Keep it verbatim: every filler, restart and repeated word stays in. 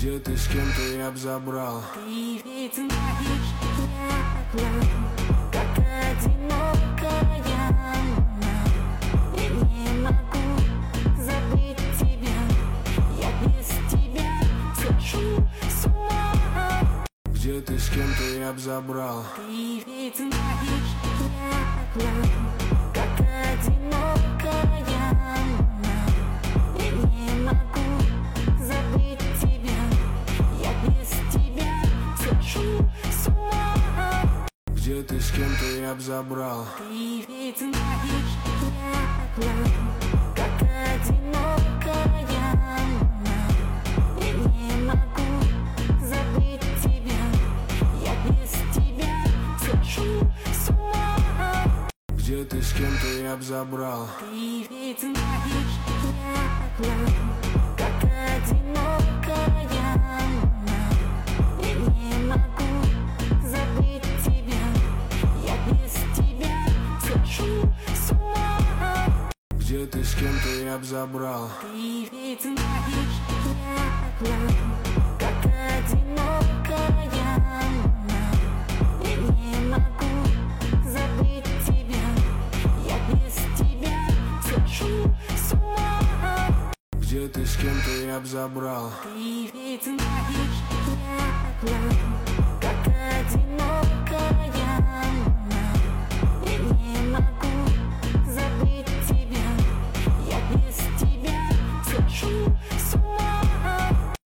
Где ты, с кем ты, я б забрал. Ты ведь знаешь, я знаю, как одинокая луна. Я не могу забыть тебя, я без тебя схожу с ума. Где ты, с кем ты, я б забрал. Ты ведь знаешь, я знаю, как одинокая луна. Я не могу забыть тебя, я без тебя схожу с ума. Где ты, с кем ты, я б забрал. Ты ведь знаешь, я знаю, как одинокая луна. Я не могу забыть тебя, я без тебя схожу с ума. Где ты, с кем ты, я б забрал. Ты ведь знаешь, я знаю, как одинокая луна. Я не могу забыть тебя, я без тебя схожу с ума. Где ты, с кем ты, я б забрал. Ты ведь знаешь, я знаю, как одинокая луна. Я не могу забыть тебя, я без тебя схожу с ума. Где ты, с кем ты, я б забрал. Ты ведь знаешь, я знаю,